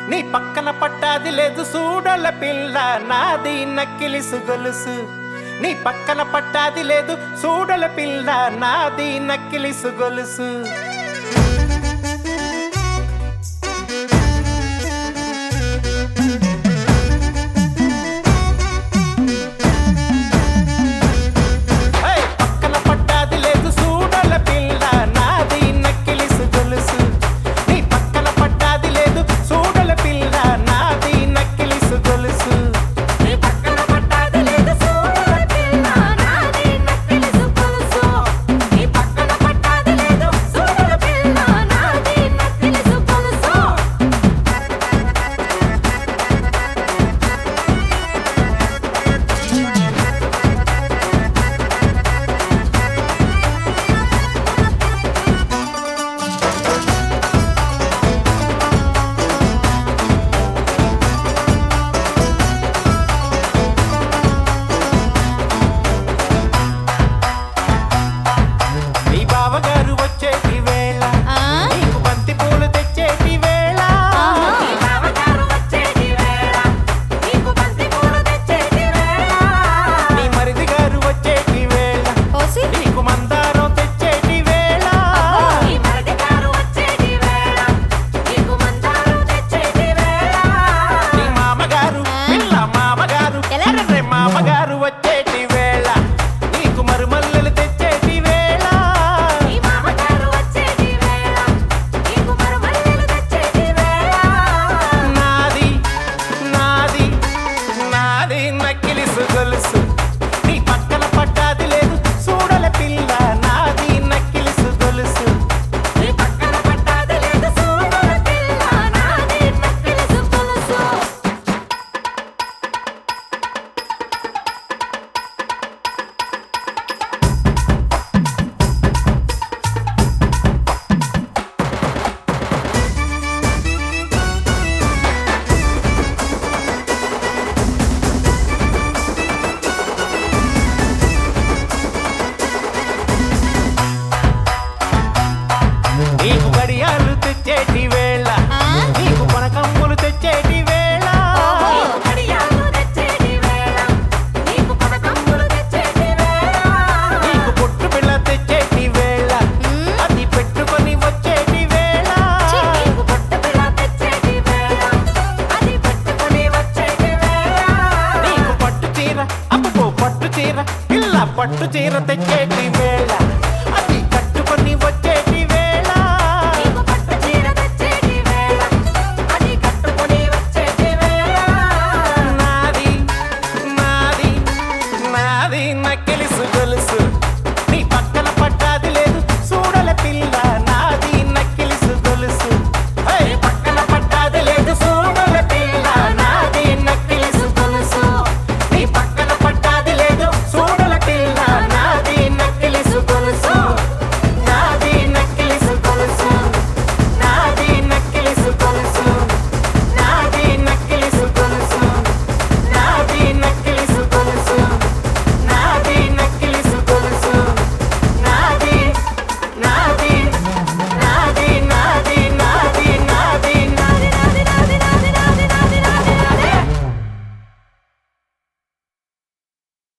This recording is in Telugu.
నీ పక్కన పట్టాది లేదు సూడల పిల్ల నాది నక్కిలిసు గొలుసు నీ పక్కన పట్టాది లేదు సూడల పిల్ల నాది నక్కిలిసు గొలుసు నీకు గడియాలు తెచ్చేటి వేళ నీకు పనకమ్ములు తెచ్చేటి వేళ నీకు పొట్టు పిల్ల తెచ్చేటి వేళ అది పెట్టుకొని వచ్చేటి వేళ నీకు పట్టు చీర అబ్బో పట్టు చీర పిల్ల పట్టు చీర తెచ్చేటి